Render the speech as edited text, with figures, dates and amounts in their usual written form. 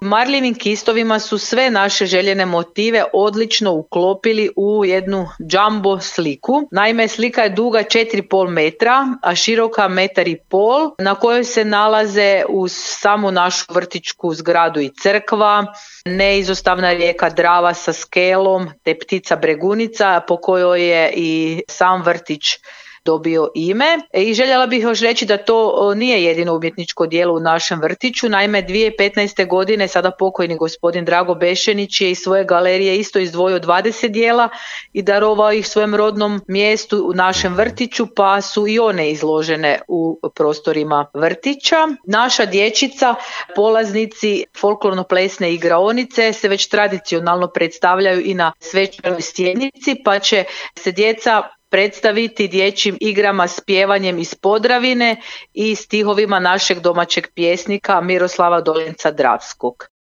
Marljivim kistovima su sve naše željene motive odlično uklopili u jednu jumbo sliku. Naime, slika je duga 4,5 metra, a široka 1,5 m, na kojoj se nalaze uz samu našu vrtićku zgradu i crkva, neizostavna rijeka Drava sa skelom, te ptica bregunica po kojoj je i sam vrtić dobio ime. I željela bih još reći da to nije jedino umjetničko djelo u našem vrtiću. Naime, 2015. godine sada pokojni gospodin Drago Bešenić je iz svoje galerije isto izdvojio 20 djela i darovao ih svojem rodnom mjestu u našem vrtiću, pa su i one izložene u prostorima vrtića. Naša dječica, polaznici folklorno-plesne igraonice, se već tradicionalno predstavljaju i na svečanoj stjenici, pa će se djeca predstaviti dječjim igrama s pjevanjem iz Podravine i stihovima našeg domaćeg pjesnika Miroslava Dolenca Dravskog.